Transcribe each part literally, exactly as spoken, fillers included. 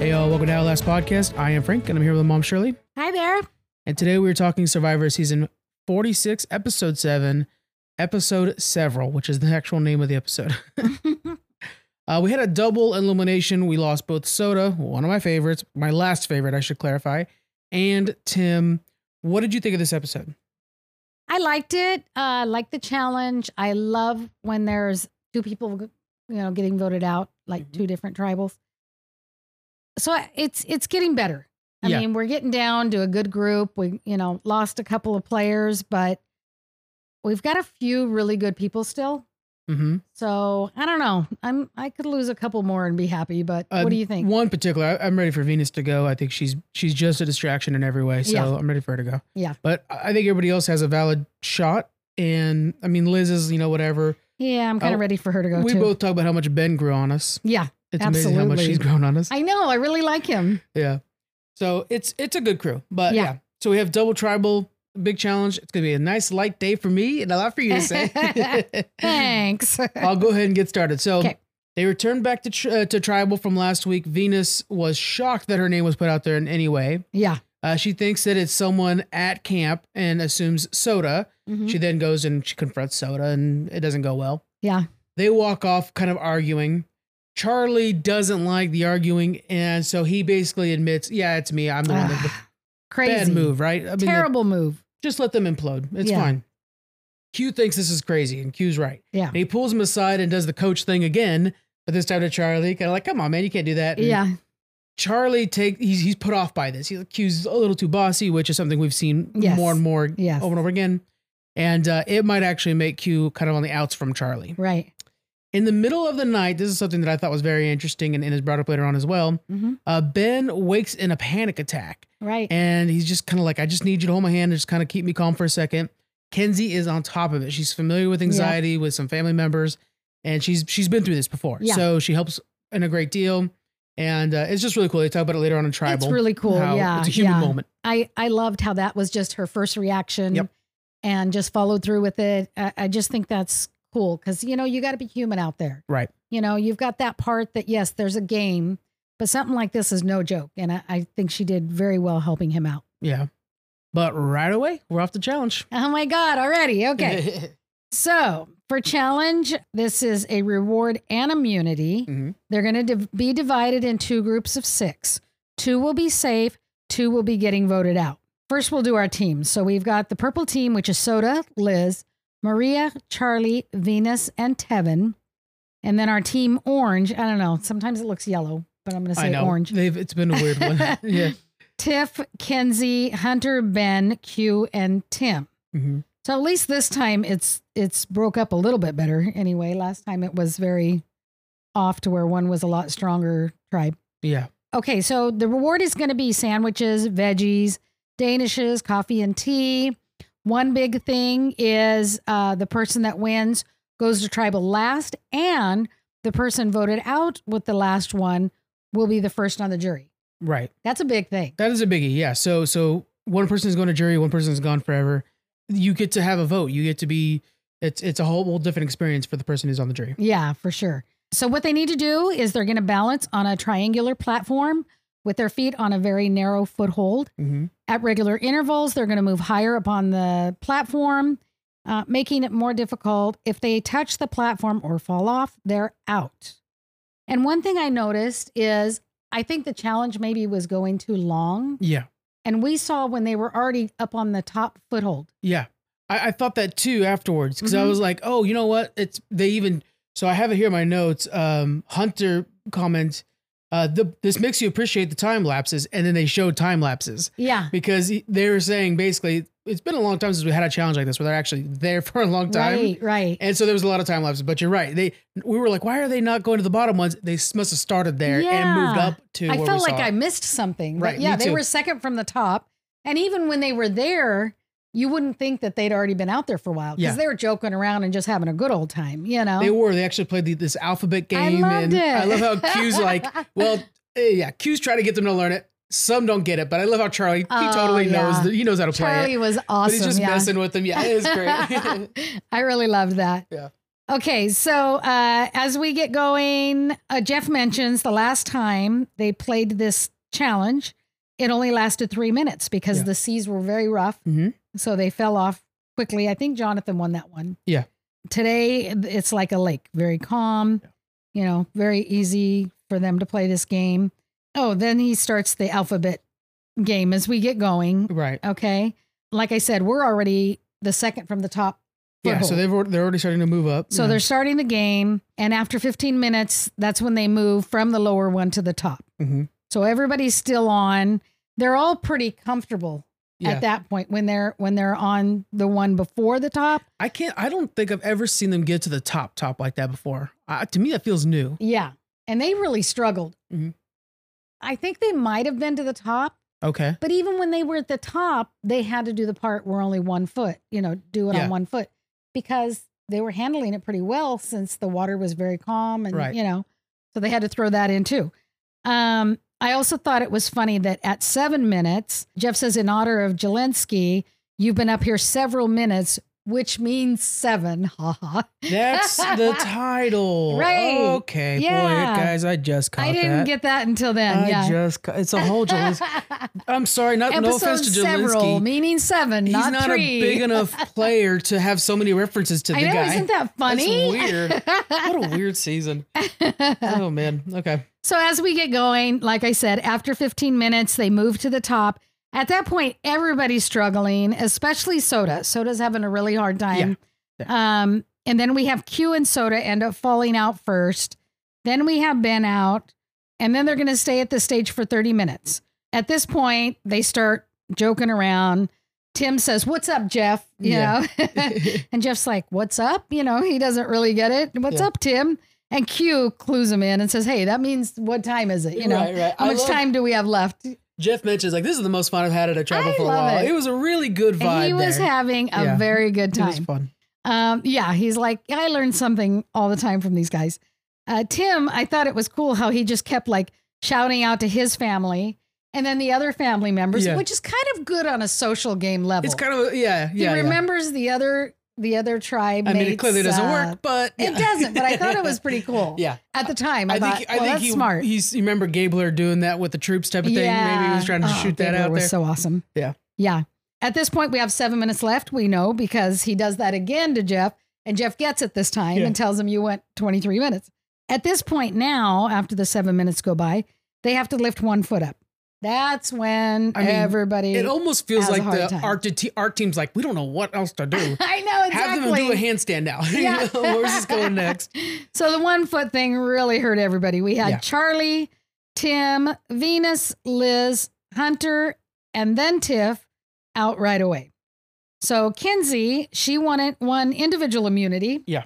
Hey, y'all, welcome to Outlast Podcast. I am Frank, and I'm here with Mom Shirley. Hi there. And today we're talking Survivor Season forty-six, Episode seven, Episode Several, which is the actual name of the episode. uh, we had a double elimination. We lost both Soda, one of my favorites, my last favorite, I should clarify, and Tim. What did you think of this episode? I liked it. I uh, liked the challenge. I love when there's two people, you know, getting voted out, like mm-hmm. two different tribals. So it's it's getting better. I yeah. mean, we're getting down to a good group. We, you know, lost a couple of players, but we've got a few really good people still. Mm-hmm. So I don't know. I'm I could lose a couple more and be happy. But uh, what do you think? One particular, I, I'm ready for Venus to go. I think she's she's just a distraction in every way. So yeah. I'm ready for her to go. Yeah. But I think everybody else has a valid shot. And I mean, Liz is, you know, whatever. Yeah, I'm kind of uh, ready for her to go we too. We both talk about how much Ben grew on us. Yeah. It's absolutely. amazing how much she's grown on us. I know. I really like him. Yeah. So it's it's a good crew. But yeah. yeah. So we have double tribal, big challenge. It's going to be a nice light day for me and a lot for you to say. Thanks. I'll go ahead and get started. So okay. They returned back to tri- uh, to tribal from last week. Venus was shocked that her name was put out there in any way. Yeah. Uh, she thinks that it's someone at camp and assumes Soda. Mm-hmm. She then goes and she confronts Soda and it doesn't go well. Yeah. They walk off kind of arguing. Charlie doesn't like the arguing, and so he basically admits, yeah, it's me. I'm the one that crazy. Bad move, right? I mean, terrible move. Just let them implode. It's yeah. fine. Q thinks this is crazy, and Q's right. Yeah. And he pulls him aside and does the coach thing again, but this time to Charlie, kind of like, come on, man, you can't do that. And yeah. Charlie take he's he's put off by this. He's Q's a little too bossy, which is something we've seen yes. more and more yes. over and over again. And uh, it might actually make Q kind of on the outs from Charlie. Right. In the middle of the night, this is something that I thought was very interesting and, and is brought up later on as well. Mm-hmm. Uh, Ben wakes in a panic attack. Right. And he's just kind of like, I just need you to hold my hand and just kind of keep me calm for a second. Kenzie is on top of it. She's familiar with anxiety yeah. with some family members, and she's she's been through this before. Yeah. So she helps in a great deal. And uh, it's just really cool. They talk about it later on in Tribal. It's really cool. Yeah. It's a human yeah. moment. I, I loved how that was just her first reaction yep. and just followed through with it. I, I just think that's cool because, you know, you got to be human out there. Right. You know, you've got that part that, yes, there's a game, but something like this is no joke. And I, I think she did very well helping him out. Yeah. But right away, we're off the challenge. Oh, my God. Already. Okay. So for challenge, this is a reward and immunity. Mm-hmm. They're going to div- be divided in two groups of six. Two will be safe. Two will be getting voted out. First, we'll do our teams. So we've got the purple team, which is Soda, Liz, Maria, Charlie, Venus, and Tevin. And then our team orange. I don't know. Sometimes it looks yellow, but I'm going to say I know. orange. They've, it's been a weird one. Yeah. Tiff, Kenzie, Hunter, Ben, Q, and Tim. Mm-hmm. So at least this time it's it's broke up a little bit better. Anyway, last time it was very off to where one was a lot stronger tribe. Yeah. Okay, so the reward is going to be sandwiches, veggies, danishes, coffee, and tea. One big thing is uh, the person that wins goes to tribal last, and the person voted out with the last one will be the first on the jury. Right. That's a big thing. That is a biggie. Yeah. So so one person is going to jury, one person is gone forever. You get to have a vote. You get to be. It's it's a whole, whole different experience for the person who's on the jury. Yeah, for sure. So what they need to do is they're going to balance on a triangular platform with their feet on a very narrow foothold. Mm-hmm. At regular intervals, they're going to move higher up on the platform, uh, making it more difficult. If they touch the platform or fall off, they're out. And one thing I noticed is I think the challenge maybe was going too long. Yeah. And we saw when they were already up on the top foothold. Yeah. I, I thought that too afterwards because mm-hmm. I was like, oh, you know what? It's they even. So I have it here in my notes. Um, Hunter comments, uh, the, this makes you appreciate the time lapses. And then they showed time lapses. Yeah. Because they were saying basically, it's been a long time since we had a challenge like this where they're actually there for a long time. Right, right. And so there was a lot of time lapses. But you're right. They We were like, why are they not going to the bottom ones? They must have started there yeah. and moved up to I where felt we like saw I it. missed something. Right, But yeah, me they too. were second from the top. And even when they were there, you wouldn't think that they'd already been out there for a while because Yeah. they were joking around and just having a good old time, you know? They were. They actually played the, this alphabet game. I loved and it. I love how Q's like, well, eh, yeah, Q's trying to get them to learn it. Some don't get it, but I love how Charlie, he Oh, totally yeah. knows that he knows how to play Charlie it. was But awesome. he's just yeah. messing with them. Yeah, it is great. I really loved that. Yeah. Okay, so uh, as we get going, uh, Jeff mentions the last time they played this challenge, it only lasted three minutes because Yeah. the seas were very rough. Mm-hmm. So they fell off quickly. I think Jonathan won that one. Yeah. Today, it's like a lake, very calm, Yeah. you know, very easy for them to play this game. Oh, then he starts the alphabet game as we get going. Right. Okay. Like I said, we're already the second from the top. Yeah. foothold. So they've al- they're already starting to move up. So yeah. they're starting the game. And after fifteen minutes, that's when they move from the lower one to the top. Mm-hmm. So everybody's still on. They're all pretty comfortable Yeah. at that point when they're when they're on the one before the top. I can't. I don't think I've ever seen them get to the top top like that before. Uh, to me, that feels new. Yeah. And they really struggled. Mhm. I think they might have been to the top, Okay. but even when they were at the top, they had to do the part where only one foot, you know, do it Yeah. on one foot because they were handling it pretty well since the water was very calm and, Right. you know, so they had to throw that in too. Um, I also thought it was funny that at seven minutes, Jeff says, in honor of Jelensky, you've been up here several minutes, which means seven. Ha ha. That's the title. Right. Okay. Yeah. Boy, guys, I just caught I didn't that. get that until then. I yeah. just. Ca- it's a whole Zelensky. I'm sorry. Not no Episode offense to several, Zelensky. meaning seven, He's not, not three. a big enough player to have so many references to the I know, guy. isn't that funny? That's weird. What a weird season. Oh man. Okay. So as we get going, like I said, after fifteen minutes, they move to the top. At that point, everybody's struggling, especially Soda. Soda's having a really hard time. Um, and then we have Q and Soda end up falling out first. Then we have Ben out, and then they're going to stay at the stage for thirty minutes. At this point, they start joking around. Tim says, "What's up, Jeff?" You Yeah. know, and Jeff's like, "What's up?" You know, he doesn't really get it. "What's Yeah. up, Tim?" And Q clues him in and says, "Hey, that means what time is it? You know, Right, right. how I much love- time do we have left?" Jeff mentions like this is the most fun I've had at a travel I for a love while. it. It. was a really good vibe. And he was there. having a Yeah. very good It was time. fun. Um, yeah, he's like, I learned something all the time from these guys. Uh, Tim, I thought it was cool how he just kept like shouting out to his family and then the other family members, Yeah. which is kind of good on a social game level. It's kind of yeah, he yeah. yeah. remembers the other the other tribe. I mean, it mates, clearly doesn't uh, work, but It yeah. doesn't, but I thought it was pretty cool. Yeah. At the time, I, I thought, think well, I think that's he, smart. He's you remember Gabler doing that with the troops type of thing. Yeah. Maybe he was trying to Oh, shoot that Gabler out was there. so awesome. Yeah. Yeah. At this point, we have seven minutes left. We know because he does that again to Jeff, and Jeff gets it this time Yeah. and tells him you went twenty-three minutes. At this point now, after the seven minutes go by, they have to lift one foot up. That's when I mean, everybody. It almost feels has a like hard the time. art, te- art team's like, we don't know what else to do. I know exactly. Have them do a handstand now. You Yeah. know, where's this going next? So the one foot thing really hurt everybody. We had Yeah. Charlie, Tim, Venus, Liz, Hunter, and then Tiff out right away. So Kinsey, she won won individual immunity. Yeah.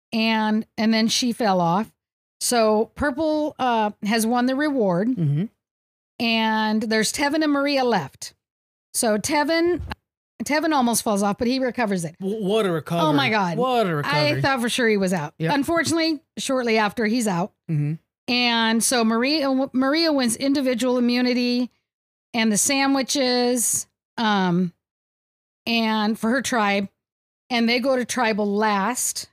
And and then she fell off. So Purple uh, has won the reward. Mm-hmm. And there's Tevin and Maria left. So Tevin, Tevin almost falls off, but he recovers it. What a recovery. Oh my God. What a recovery. I thought for sure he was out. Yep. Unfortunately, shortly after, he's out. mm-hmm. And so Maria Maria wins individual immunity and the sandwiches um, and for her tribe. And they go to tribal last.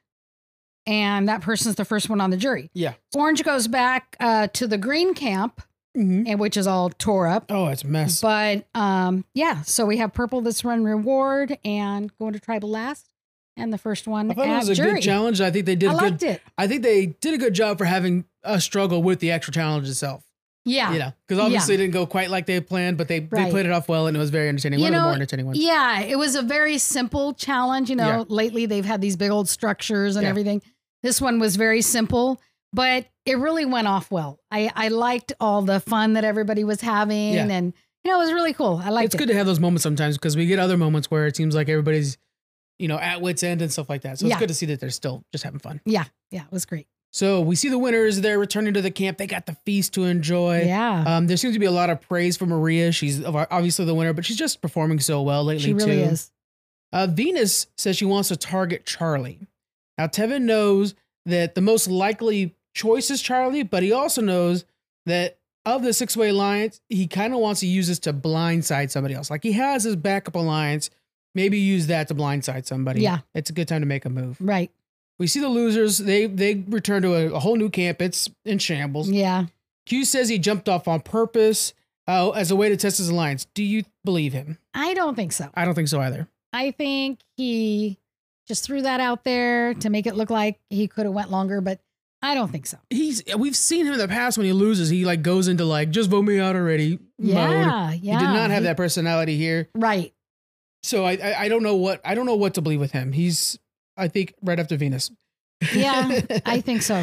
And that person's the first one on the jury. Yeah. Orange goes back uh, to the green camp, Mm-hmm. and which is all tore up. Oh, it's a mess. But um, yeah, so we have purple that's run reward and going to tribal last. And the first one I thought at it was a jury. good challenge. I think they did I a liked good. it. I think they did a good job for having a struggle with the actual challenge itself. Yeah. You know, because obviously it didn't go quite like they planned, but they, Right. they played it off well and it was very entertaining. You One of the know, more entertaining ones. Yeah, it was a very simple challenge. You know, Yeah. lately they've had these big old structures and Yeah. everything. This one was very simple, but it really went off well. I, I liked all the fun that everybody was having, Yeah. and you know, it was really cool. I liked It's it. good to have those moments sometimes because we get other moments where it seems like everybody's, you know, at wit's end and stuff like that. So it's Yeah. good to see that they're still just having fun. Yeah, yeah, it was great. So we see the winners. They're returning to the camp. They got the feast to enjoy. Yeah, Um, there seems to be a lot of praise for Maria. She's obviously the winner, but she's just performing so well lately she really too. is. Uh, Venus says she wants to target Charlie. Now, Tevin knows that the most likely choice is Charlie, but he also knows that of the six-way alliance, he kind of wants to use this to blindside somebody else. Like he has his backup alliance, maybe use that to blindside somebody. Yeah. It's a good time to make a move. Right. We see the losers. They they return to a, a whole new camp. It's in shambles. Yeah. Q says he jumped off on purpose uh, as a way to test his alliance. Do you believe him? I don't think so. I don't think so either. I think he just threw that out there to make it look like he could have went longer, but I don't think so. He's we've seen him in the past when he loses, he like goes into like just vote me out already Yeah, mode. yeah. He did not have He- that personality here. Right. So I, I I don't know what I don't know what to believe with him. He's I think right after Venus. Yeah, I think so.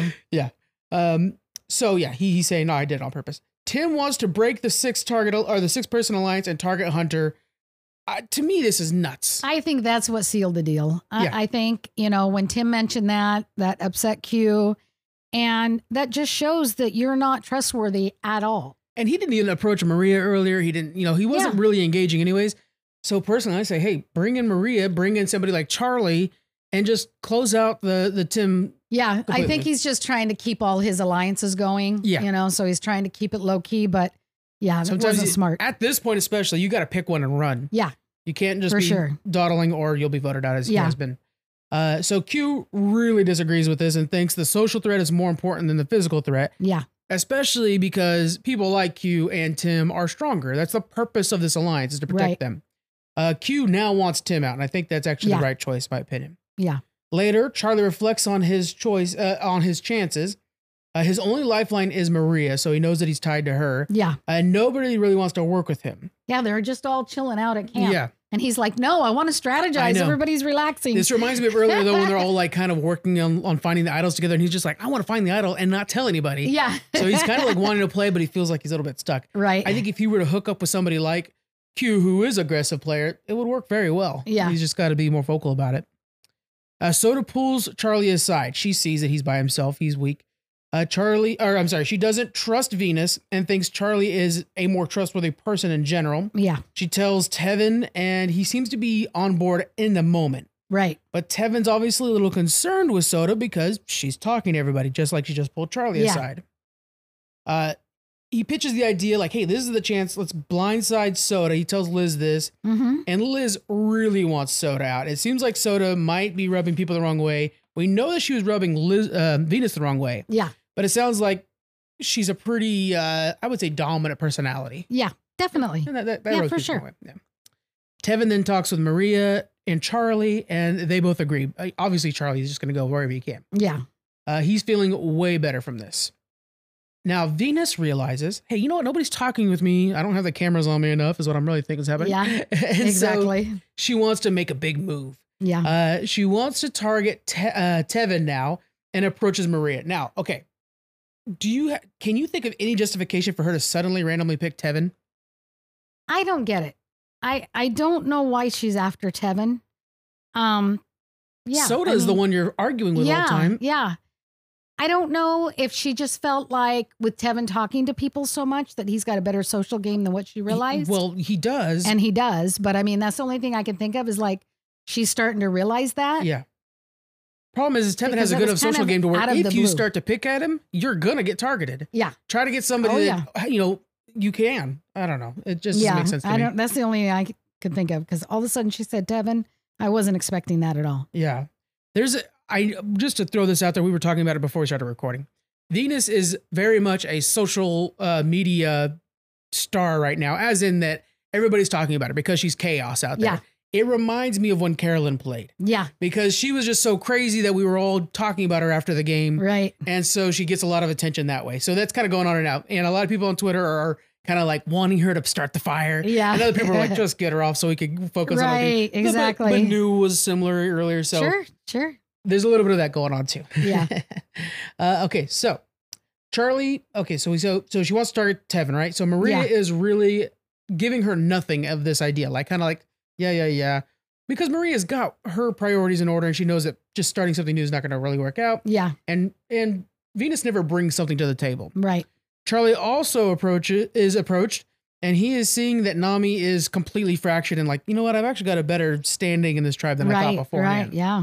Um. So yeah, he, he's saying no, I did it on purpose. Tim wants to break the six target or the six person alliance and target Hunter. Uh, to me, this is nuts. I think that's what sealed the deal. I, Yeah. I think, you know, when Tim mentioned that, that upset Q, and that just shows that you're not trustworthy at all. And he didn't even approach Maria earlier. He didn't, you know, he wasn't Yeah. really engaging anyways. So personally, I say, hey, bring in Maria, bring in somebody like Charlie, and just close out the the Tim. Yeah, I Completely. think he's just trying to keep all his alliances going. Yeah. You know, so he's trying to keep it low key, but yeah, that Sometimes wasn't you- smart. At this point, especially, you got to pick one and run. Yeah. You can't just For be sure. dawdling or you'll be voted out as he Yeah. has been. Uh, so Q really disagrees with this and thinks the social threat is more important than the physical threat, Yeah. especially because people like Q and Tim are stronger. That's the purpose of this alliance, is to protect Right. them. Uh, Q now wants Tim out, and I think that's actually Yeah. the right choice, in my opinion. Yeah. Later, Charlie reflects on his choice, uh, on his chances. Uh, his only lifeline is Maria, so he knows that he's tied to her. Yeah. And nobody really wants to work with him. Yeah. They're just all chilling out at camp. Yeah. And he's like, no, I want to I strategize. know. Everybody's relaxing. This reminds me of earlier, though, when they're all like kind of working on, on finding the idols together. And he's just like, I want to find the idol and not tell anybody. yeah. So he's kind of like wanting to play, but he feels like he's a little bit stuck. right. I think if he were to hook up with somebody like Q, who is aggressive player, it would work very well. Yeah. He's just got to be more vocal about it. Uh, Soda pulls Charlie aside. She sees that he's by himself. He's weak. Uh, Charlie, or I'm sorry, she doesn't trust Venus and thinks Charlie is a more trustworthy person in general. yeah. She tells Tevin, and he seems to be on board in the moment. Right. But Tevin's obviously a little concerned with Soda because she's talking to everybody, just like she just pulled Charlie Yeah. aside. Uh, he pitches the idea like, hey, this is the chance. Let's blindside Soda. He tells Liz this, Mm-hmm. and Liz really wants Soda out. It seems like Soda might be rubbing people the wrong way. We know that she was rubbing Liz, uh, Venus the wrong way, Yeah. but it sounds like she's a pretty, uh, I would say, dominant personality. Yeah. Definitely. And that, that, that Yeah, rubs for people sure. the wrong way. Yeah. Tevin then talks with Maria and Charlie, and they both agree. Uh, Obviously, Charlie's just going to go wherever he can. Yeah. Uh, he's feeling way better from this. Now, Venus realizes, hey, you know what? Nobody's talking with me. I don't have the cameras on me enough, is what I'm really thinking is happening. Yeah, And so exactly. she wants to make a big move. Yeah. Uh, she wants to target Te- uh, Tevin now and approaches Maria. Now, okay. Do you ha- can you think of any justification for her to suddenly randomly pick Tevin? I don't get it. I I don't know why she's after Tevin. Um, yeah. Soda I is the mean, one you're arguing with yeah, all the time. Yeah. I don't know if she just felt like with Tevin talking to people so much that he's got a better social game than what she realized. Well, he does. and he does, but I mean that's the only thing I can think of is like she's starting to realize that. yeah. Problem is, is Tevin Because has a it good was of kind social of game to where out of if the you blue. start to pick at him, you're gonna get targeted. Yeah. Try to get somebody Oh, that you know you can. I don't know. It just yeah. doesn't make sense to I me. don't that's the only thing I c- could think of because all of a sudden she said Tevin. I wasn't expecting that at all. Yeah. There's a, I just to throw this out there, we were talking about it before we started recording. Venus is very much a social uh, media star right now, as in that everybody's talking about her because she's chaos out there. Yeah. It reminds me of when Carolyn played Yeah. because she was just so crazy that we were all talking about her after the game. Right. And so she gets a lot of attention that way. So that's kind of going on right now. And a lot of people on Twitter are kind of like wanting her to start the fire. Yeah. And other people are like, just get her off so we could focus on other Right, things. But- exactly. But, New was similar earlier. So sure. Sure. there's a little bit of that going on too. Yeah. uh, okay, so Charlie. Okay, so we so so she wants to target Tevin, right? So Maria Yeah. is really giving her nothing of this idea, like kind of like yeah, yeah, yeah, because Maria's got her priorities in order, and she knows that just starting something new is not going to really work out. Yeah. And and Venus never brings something to the table. Right. Charlie also approaches is approached. And he is seeing that Nami is completely fractured and like, you know what? I've actually got a better standing in this tribe than I Right. thought beforehand. Right. Yeah.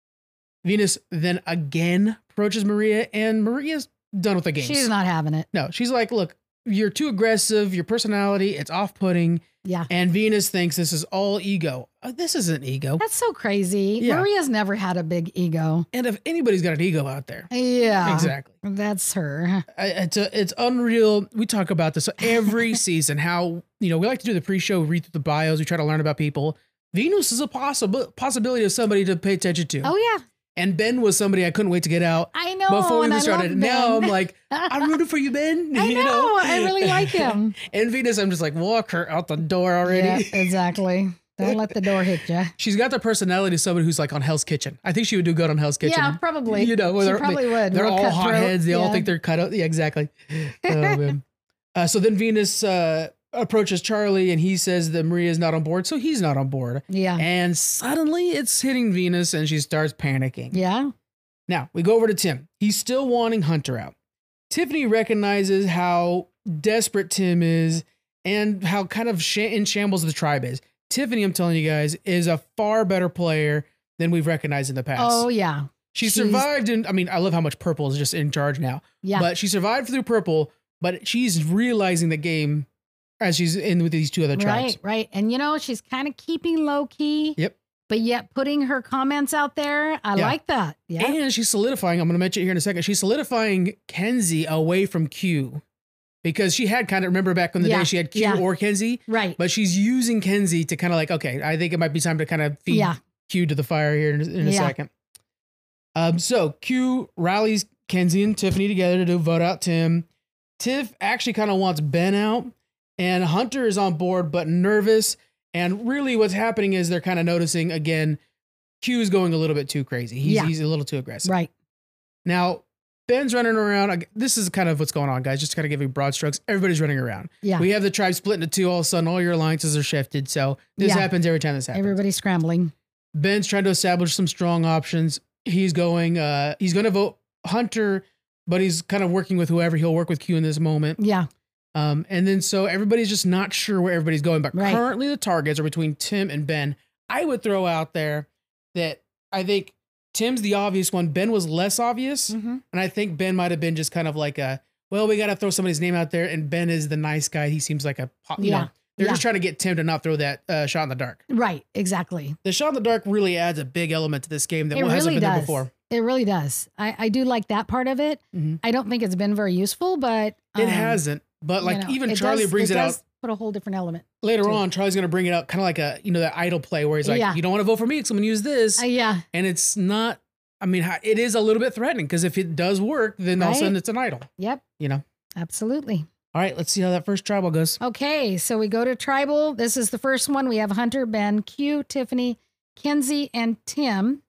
Venus then again approaches Maria, and Maria's done with the games. She's not having it. No, she's like, look, you're too aggressive. Your personality, it's off-putting. Yeah. And Venus thinks this is all ego. Uh, this isn't ego. That's so crazy. Yeah. Maria's never had a big ego. And if anybody's got an ego out there. Yeah. Exactly. That's her. I, it's a, it's unreal. We talk about this every season, how, you know, we like to do the pre-show, read through the bios. We try to learn about people. Venus is a possible possibility of somebody to pay attention to. Oh, yeah. And Ben was somebody I couldn't wait to get out. I know. Before we and even I started. love Now Ben. I'm like, I'm rooting for you, Ben. I You know. I really like him. And Venus, I'm just like, walk her out the door already. Yeah, exactly. Don't let the door hit you. She's got the personality of somebody who's like on Hell's Kitchen. I think she would do good on Hell's Kitchen. Yeah, probably. You know, she they're, probably they, would. They're Real all cutthroat. hotheads. They all Yeah. think they're cut out. Yeah, exactly. Oh, man. Uh, so then Venus uh, approaches Charlie and he says that Maria is not on board. So he's not on board. Yeah. And suddenly it's hitting Venus and she starts panicking. Yeah. Now we go over to Tim. He's still wanting Hunter out. Tiffany recognizes how desperate Tim is and how kind of sh- in shambles the tribe is. Tiffany, I'm telling you guys, is a far better player than we've recognized in the past. Oh, yeah. She she's- survived, and I mean, I love how much Purple is just in charge now. Yeah. But she survived through Purple, but she's realizing the game as she's in with these two other tribes. Right, right. And you know, she's kind of keeping low key. Yep. But yet putting her comments out there. I Yeah. like that. Yeah. And she's solidifying, I'm going to mention it here in a second, she's solidifying Kenzie away from Q. Because she had kind of, remember back in the Yeah, day, she had Q yeah. or Kenzie. Right. But she's using Kenzie to kind of like, okay, I think it might be time to kind of feed Yeah. Q to the fire here in, in a Yeah. second. Um, so Q rallies Kenzie and Tiffany together to do vote out Tim. Tiff actually kind of wants Ben out, and Hunter is on board but nervous. And really, what's happening is they're kind of noticing again, Q is going a little bit too crazy. He's Yeah. he's a little too aggressive. Right. Now, Ben's running around. Ag- This is kind of what's going on, guys. Just to kind of give you broad strokes. Everybody's running around. Yeah. We have the tribe split into two. All of a sudden, all your alliances are shifted. So this Yeah. happens every time this happens. Everybody's scrambling. Ben's trying to establish some strong options. He's going. Uh, he's going to vote Hunter, but he's kind of working with whoever. He'll work with Q in this moment. Yeah. Um, and then so everybody's just not sure where everybody's going. But Right. currently, the targets are between Tim and Ben. I would throw out there that I think Tim's the obvious one. Ben was less obvious. Mhm. And I think Ben might have been just kind of like a, well, we got to throw somebody's name out there. And Ben is the nice guy. He seems like a, po- you Yeah. know, they're Yeah. just trying to get Tim to not throw that uh, shot in the dark. Right. Exactly. The shot in the dark really adds a big element to this game that It hasn't really been there does. before. It really does. I, I do like that part of it. Mhm. I don't think it's been very useful, but It um, hasn't. But like you know, even it Charlie does- brings it, does out Put a whole different element. later to it. on. Charlie's going to bring it out kind of like a, you know, that idle play where he's like, Yeah. you don't want to vote for me because I'm going to use this. Uh, yeah. And it's not, I mean, ha- it is a little bit threatening because if it does work, then all of a Right. sudden it's an idol, Yep. you know? Absolutely. All right, let's see how that first tribal goes. Okay, so we go to tribal. This is the first one. We have Hunter, Ben, Q, Tiffany, Kenzie, and Tim.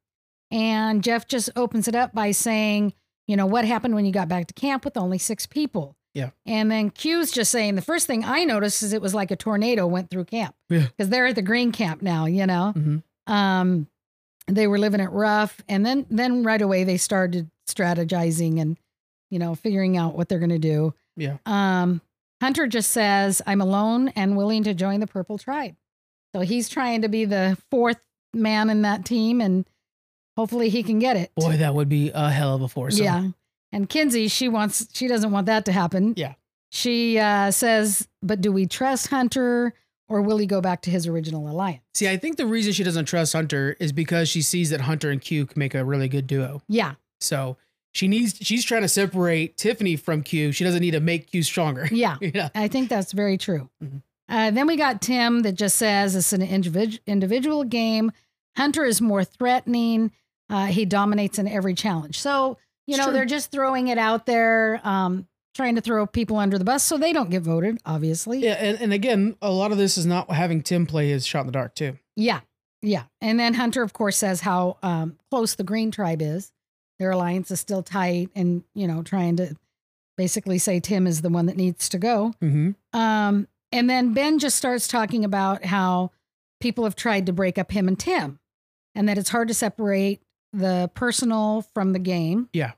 And Jeff just opens it up by saying, you know, what happened when you got back to camp with only six people? Yeah. And then Q's just saying, the first thing I noticed is it was like a tornado went through camp. Yeah. Because they're at the green camp now, you know. Mhm. Um, they were living it rough. And then then right away they started strategizing and, you know, figuring out what they're gonna do. Yeah. Um, Hunter just says, I'm alone and willing to join the Purple Tribe. So he's trying to be the fourth man in that team and hopefully he can get it. Boy, that would be a hell of a foursome. Yeah. And Kinsey, she wants, she doesn't want that to happen. Yeah. She uh, says, but do we trust Hunter or will he go back to his original alliance? See, I think the reason she doesn't trust Hunter is because she sees that Hunter and Q can make a really good duo. Yeah. So she needs, she's trying to separate Tiffany from Q. She doesn't need to make Q stronger. Yeah. Yeah. I think that's very true. Mhm. Uh, then we got Tim that just says it's an individ- individual game. Hunter is more threatening. Uh, he dominates in every challenge. So, you It's know, true. they're just throwing it out there, um, trying to throw people under the bus so they don't get voted, obviously. Yeah. And, and again, a lot of this is not having Tim play his shot in the dark too. Yeah. Yeah. And then Hunter, of course, says how um, close the Green Tribe is. Their alliance is still tight and, you know, trying to basically say Tim is the one that needs to go. Mm-hmm. Um, and then Ben just starts talking about how people have tried to break up him and Tim and that it's hard to separate the personal from the game. Yeah.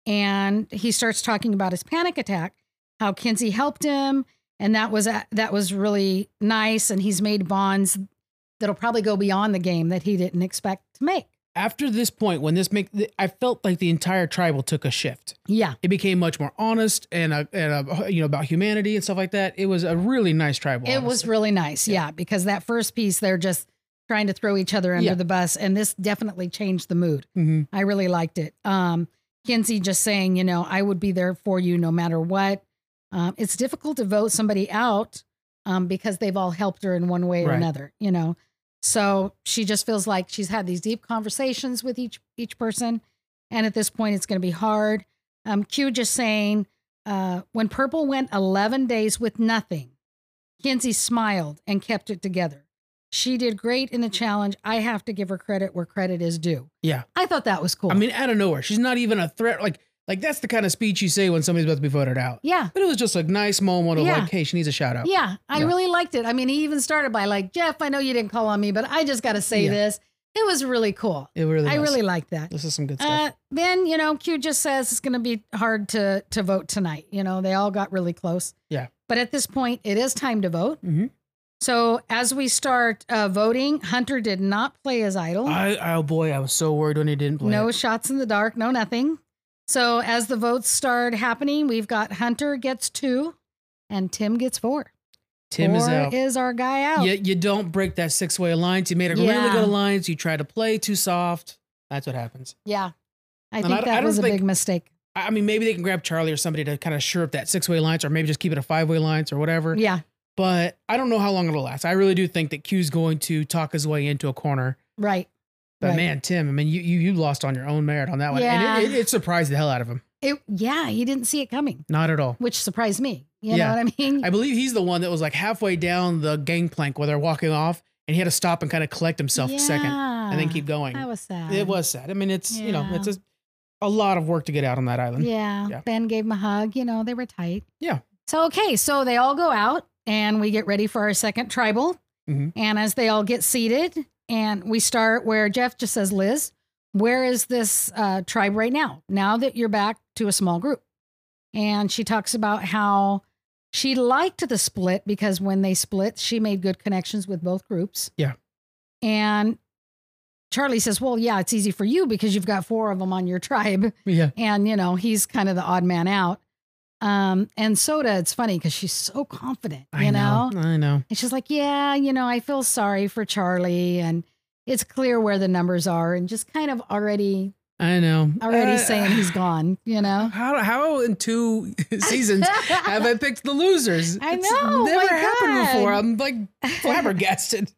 And he starts talking about his panic attack, how Kinsey helped him. And that was, a, that was really nice. And he's made bonds that'll probably go beyond the game that he didn't expect to make. after this point, when this make, I felt like the entire tribal took a shift. Yeah. It became much more honest and, uh, and uh, you know, about humanity and stuff like that. It was a really nice tribal. It honestly. was really nice. Yeah. yeah. Because that first piece, they're just trying to throw each other under yeah. the bus. And this definitely changed the mood. Mm-hmm. I really liked it. Um, Kinsey just saying, you know, I would be there for you no matter what. Um, it's difficult to vote somebody out um, because they've all helped her in one way or right. another, you know. So she just feels like she's had these deep conversations with each each person. And at this point, it's going to be hard. Um, Q just saying, uh, when Purple went eleven days with nothing, Kinsey smiled and kept it together. She did great in the challenge. I have to give her credit where credit is due. Yeah. I thought that was cool. I mean, out of nowhere. She's not even a threat. Like, like that's the kind of speech you say when somebody's about to be voted out. Yeah. But it was just a nice moment of yeah. like, hey, she needs a shout out. Yeah. I yeah. really liked it. I mean, he even started by like, Jeff, I know you didn't call on me, but I just got to say yeah. this. It was really cool. It really I was. really liked that. This is some good stuff. Uh, then, you know, Q just says it's going to be hard to, to vote tonight. You know, they all got really close. Yeah. But at this point, it is time to vote. Mm-hmm. So as we start uh, voting, Hunter did not play as idol. I, oh boy, I was so worried when he didn't play. No it. shots in the dark, no nothing. So as the votes start happening, we've got Hunter gets two and Tim gets four. Tim four is out. is our guy out. You, you don't break that six-way alliance. You made a Yeah. really good alliance. You try to play too soft. That's what happens. Yeah. I And think I- I that don't was a think- big mistake. I mean, maybe they can grab Charlie or somebody to kind of shore up that six-way alliance, or maybe just keep it a five-way alliance or whatever. Yeah. But I don't know how long it'll last. I really do think that Q's going to talk his way into a corner. Right. But right. man, Tim, I mean, you, you you lost on your own merit on that one. Yeah. And it, it, it surprised the hell out of him. It, yeah, he didn't see it coming, Not at all. which surprised me. You Yeah. know what I mean? I believe he's the one that was like halfway down the gangplank where they're walking off, and he had to stop and kind of collect himself a second and then keep going. That was sad. It was sad. I mean, it's, you know, Yeah. it's a, a lot of work to get out on that island. Yeah. Yeah. Ben gave him a hug. You know, they were tight. Yeah. So, okay. So they all go out and we get ready for our second tribal. Mhm. And as they all get seated and we start where Jeff just says, Liz, where is this uh, tribe right now? Now that you're back to a small group. And she talks about how she liked the split because when they split, she made good connections with both groups. Yeah. And Charlie says, well, yeah, it's easy for you because you've got four of them on your tribe. Yeah. And, you know, he's kind of the odd man out. Um, and Soda, it's funny because she's so confident, you I know. know? I know. And she's like, yeah, you know, I feel sorry for Charlie. And it's clear where the numbers are and just kind of already, I know. already Uh, saying he's gone, you know? How how in two seasons have I picked the losers? I It's know, never my happened God. before. I'm like flabbergasted.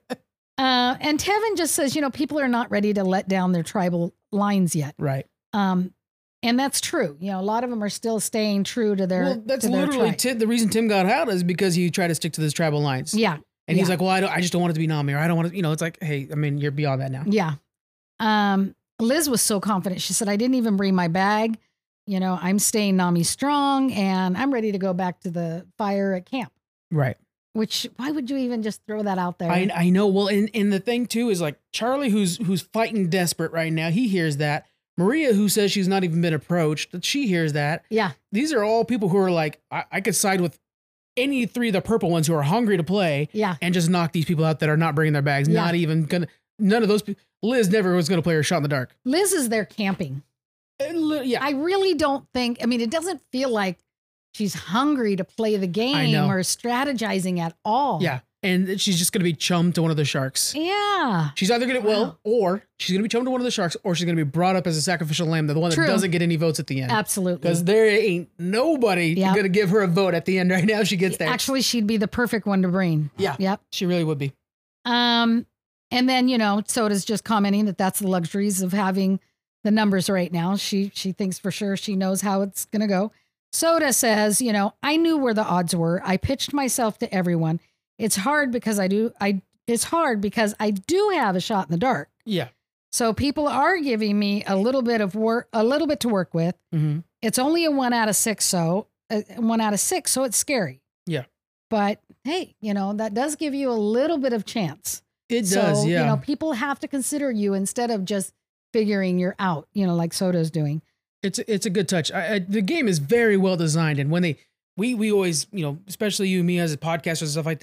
Uh, and Tevin just says, you know, people are not ready to let down their tribal lines yet. Right. Um, and that's true. You know, a lot of them are still staying true to their, Well, that's to their literally tribe. Tim, the reason Tim got out is because he tried to stick to this tribal lines. Yeah. And he's yeah. like, well, I don't, I just don't want it to be Nami, or I don't want to, you know, it's like, hey, I mean, you're beyond that now. Yeah. Um, Liz was so confident. She said, I didn't even bring my bag. You know, I'm staying Nami strong and I'm ready to go back to the fire at camp. Right. Which, why would you even just throw that out there? I I know. Well, and, and the thing too is like Charlie, who's who's fighting desperate right now. He hears that. Maria, who says she's not even been approached, she hears that. Yeah. These are all people who are like, I, I could side with any three of the purple ones who are hungry to play. Yeah. And just knock these people out that are not bringing their bags. Yeah. Not even gonna. None of those. pe- Liz never was gonna play her shot in the dark. Liz is there camping. And li- yeah. I really don't think, I mean, it doesn't feel like she's hungry to play the game know. or strategizing at all. yeah. And she's just gonna be chummed to one of the sharks. Yeah. She's either gonna Wow. well, or she's gonna be chummed to one of the sharks, or she's gonna be brought up as a sacrificial lamb, the one that True. doesn't get any votes at the end. Absolutely. Because there ain't nobody Yep. gonna give her a vote at the end right now. If she gets there. Actually, she'd be the perfect one to bring. Yeah. Yep. She really would be. Um, and then, you know, Soda's just commenting that that's the luxuries of having the numbers right now. She she thinks for sure she knows how it's going to go. Soda says, you know, I knew where the odds were. I pitched myself to everyone. It's hard because I do I it's hard because I do have a shot in the dark. Yeah. So people are giving me a little bit of work, a little bit to work with. Mm-hmm. It's only a one out of six, so uh, one out of six, so it's scary. Yeah. But hey, you know, that does give you a little bit of chance. It So, does. Yeah. you know, people have to consider you instead of just figuring you're out, you know, like Soda's doing. It's it's a good touch. I, I, the game is very well designed, and when they we we always, you know, especially you and me as podcasters and stuff like that,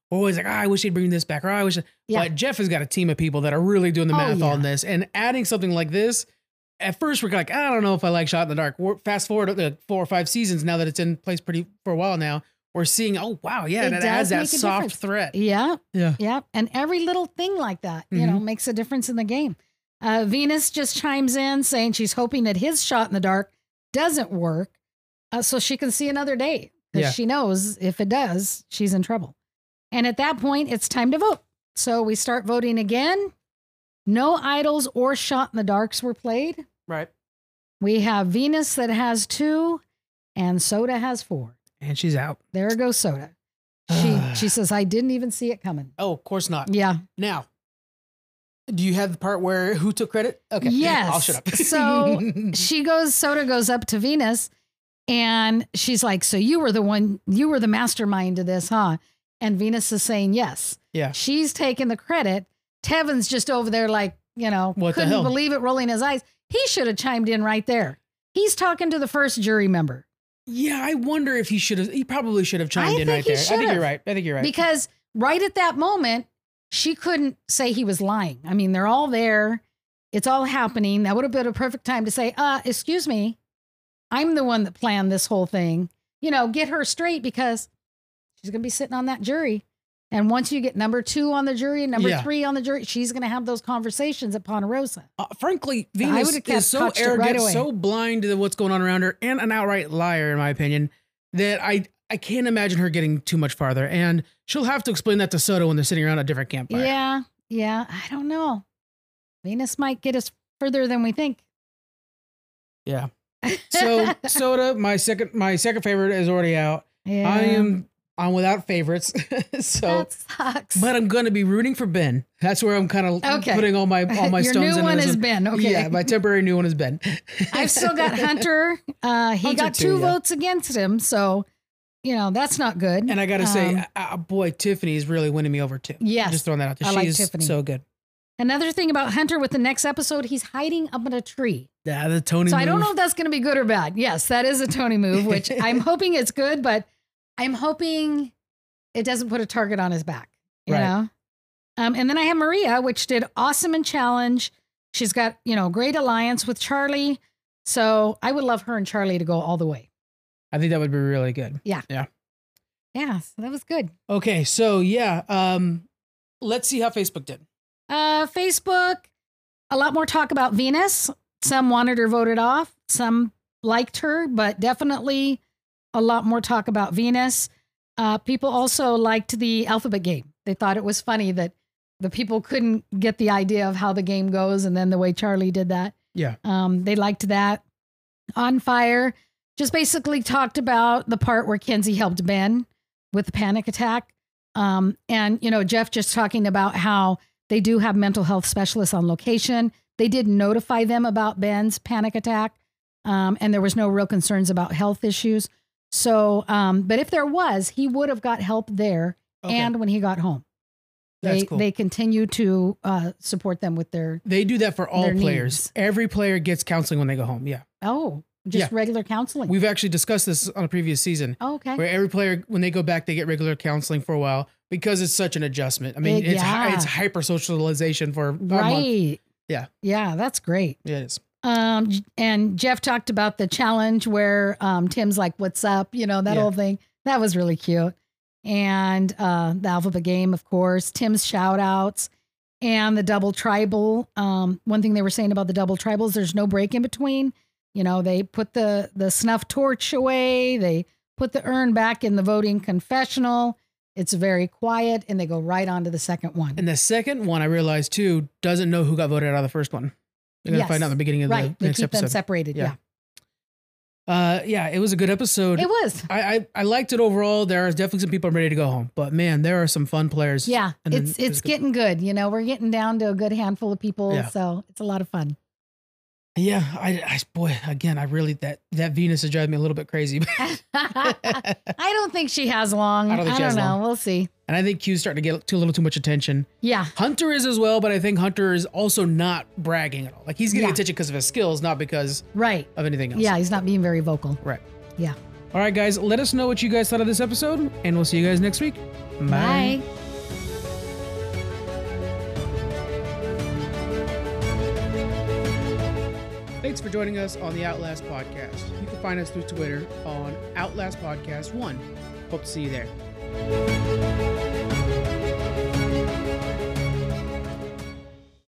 we're always like, oh, I wish he'd bring this back, or oh, I wish. Yeah. But Jeff has got a team of people that are really doing the Oh, math yeah. on this, and adding something like this. At first, we're like, I don't know if I like Shot in the Dark. We're fast forward to the four or five seasons now that it's in place pretty for a while now. We're seeing, oh wow, yeah, It and it does adds that make a soft difference. threat. Yeah. Yeah. Yeah. And every little thing like that, you know, makes a difference in the game. Uh, Venus just chimes in saying she's hoping that his shot in the dark doesn't work uh, so she can see another day. Because Yeah. she knows if it does, she's in trouble. And at that point, it's time to vote. So we start voting again. No idols or shot in the darks were played. Right. We have Venus that has two and Soda has four. And she's out. There goes Soda. She she says, I didn't even see it coming. Oh, of course not. Yeah. Now, do you have the part where who took credit? Okay. Yes. I'll shut up. So she goes, Soda goes up to Venus and she's like, so you were the one, you were the mastermind of this, huh? And Venus is saying yes. Yeah. She's taking the credit. Tevin's just over there like, you know, What the couldn't hell? believe it, rolling his eyes. He should have chimed in right there. He's talking to the first jury member. Yeah, I wonder if he should have. He probably should have chimed I in think right he there. I think should've. you're right. I think you're right. Because right at that moment, she couldn't say he was lying. I mean, they're all there. It's all happening. That would have been a perfect time to say, uh, excuse me, I'm the one that planned this whole thing. You know, get her straight because she's going to be sitting on that jury. And once you get number two on the jury and number Yeah. three on the jury, she's going to have those conversations at Ponderosa. Uh, frankly, I Venus would've kept- is so touched it right arrogant, away. so blind to what's going on around her, and an outright liar, in my opinion, that I I can't imagine her getting too much farther. And she'll have to explain that to Soda when they're sitting around a different campfire. Yeah. Yeah. I don't know. Venus might get us further than we think. Yeah. So Soda, my second my second favorite is already out. yeah. I am I'm without favorites. so That sucks. but I'm gonna be rooting for Ben. That's where I'm kind of Okay. putting all my all my Your stones new into one this is Ben. Okay. Yeah, my temporary new one is Ben. I've still got Hunter. Uh, he Hunter got too, two yeah. votes against him. So, you know, that's not good. And I gotta say, Um, uh, boy, Tiffany is really winning me over too. Yes. Just throwing that out there. I like She's Tiffany. so good. Another thing about Hunter with the next episode, he's hiding up in a tree. Yeah, the Tony. So move. I don't know if that's going to be good or bad. Yes, that is a Tony move, which I'm hoping it's good, but I'm hoping it doesn't put a target on his back. You Right. know? Um, and then I have Maria, which did awesome in challenge. She's got, you know, great alliance with Charlie. So I would love her and Charlie to go all the way. I think that would be really good. Yeah, so that was good. Okay, so yeah, um, let's see how Facebook did. Uh, Facebook, a lot more talk about Venus. Some wanted her voted off. Some liked her, but definitely a lot more talk about Venus. Uh, people also liked the alphabet game. They thought it was funny that the people couldn't get the idea of how the game goes, and then the way Charlie did that. Yeah. Um, they liked that. On Fire just basically talked about the part where Kenzie helped Ben with the panic attack. Um, and, you know, Jeff just talking about how they do have mental health specialists on location. They did notify them about Ben's panic attack. Um, and there was no real concerns about health issues. So, um, but if there was, he would have got help there Okay. and when he got home. That's They, cool. they continue to uh, support them with their, They do that for all Their players. needs. Every player gets counseling when they go home. Yeah. oh, just Yeah. regular counseling. We've actually discussed this on a previous season oh, okay. where every player, when they go back, they get regular counseling for a while because it's such an adjustment. I mean, Big- it's hi- yeah. it's hyper socialization for a month. Right. Yeah. Yeah, that's great. Yeah, it is. Um, J- and Jeff talked about the challenge where um, Tim's like, "What's up?" You know, that Yeah. whole thing. That was really cute. And uh, the alphabet game, of course, Tim's shout outs and the double tribal. Um, one thing they were saying about the double tribals, there's no break in between. You know, they put the the snuff torch away. They put the urn back in the voting confessional. It's very quiet, and they go right on to the second one. And the second one, I realized too, doesn't know who got voted out of the first one. You're going to Yes. find out in the beginning of right. the They next keep episode. them separated. Yeah. Yeah. Uh, yeah, it was a good episode. It was. I, I I liked it overall. There are definitely some people ready to go home, but man, there are some fun players. Yeah, And then it's it was it's good. getting good. You know, we're getting down to a good handful of people, Yeah. so it's a lot of fun. Yeah, I, I boy, again, I really that that Venus is driving me a little bit crazy, I don't think she has long. I I don't don't, think she has know. long. We'll see. and I think Q's starting to get too, a little too much attention. Yeah, Hunter is as well, but I think Hunter is also not bragging at all. Like he's getting Yeah. attention because of his skills, not because right. of anything else. Yeah, he's not being very vocal. right. Yeah. All right, guys, let us know what you guys thought of this episode, and we'll see you guys next week. Bye. Thanks for joining us on the Outlast Podcast. You can find us through Twitter on Outlast Podcast one. Hope to see you there.